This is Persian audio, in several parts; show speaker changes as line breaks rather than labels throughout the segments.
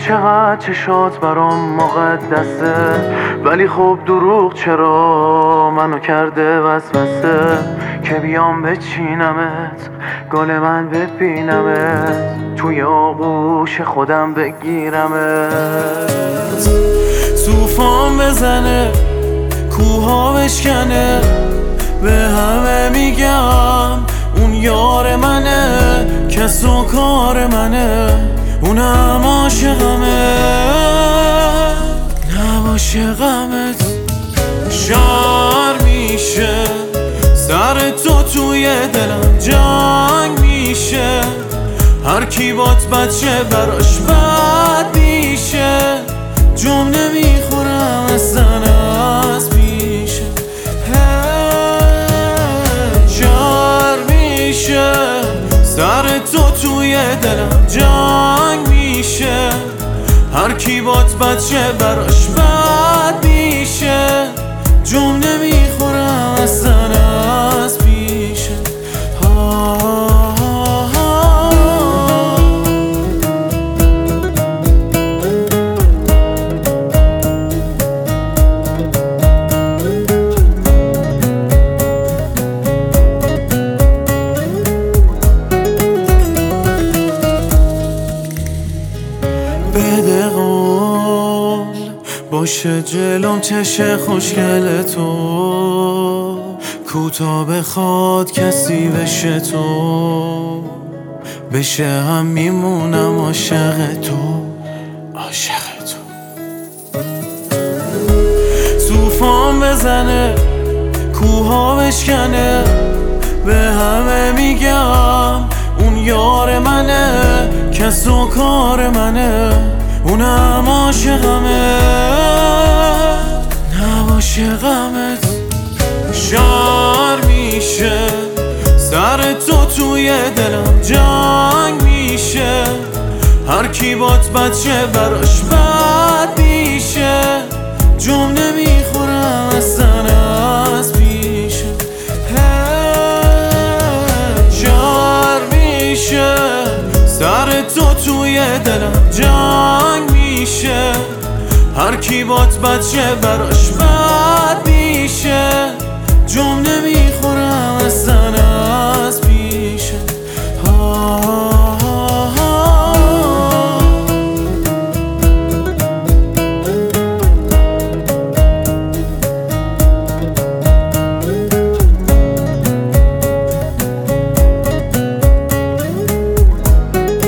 چقدر چشات برام مقدسه، ولی خب دروغ چرا منو کرده وسوسه که بیام بچینمت، گل من ببینمت، توی آغوش خودم بگیرمت. طوفان بزنه کوها بشکنه، به همه میگم اون یار منه، کس و کار منه، اونم عاشقمه. نباشه غمت شر میشه، سر تو توی دلم جنگ میشه، هر کی بات بچه براش بد میشه، جمع نمیخورم اصلا از پیشه. شر میشه، سر تو توی دلم جنگ میشه، هر کی بات بچه براش بد میشه، جمع نمیخورم اصلا از پیشه. بده قول باشه جلوم چشه خوشگل تو، کوتا بخواد کسی بشه تو، بشه هم میمونم عاشق تو، عاشق تو. طوفان بزنه کوها بشکنه، به همه میگم اون یار منه، کس و کار منه، اونم عاشقمه. نباشه غمت شر میشه، سر تو توی دلم جنگ میشه، هر کی بات بچه براش بد میشه، جمع نمیخورم اصلا از پیشه. شر میشه، سر تو توی دلم جنگ میشه، هر کی بات بچه براش بد میشه، جمع نمیخورم اصلا از پیشه.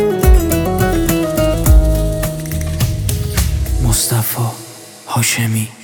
مصطفی هاشمی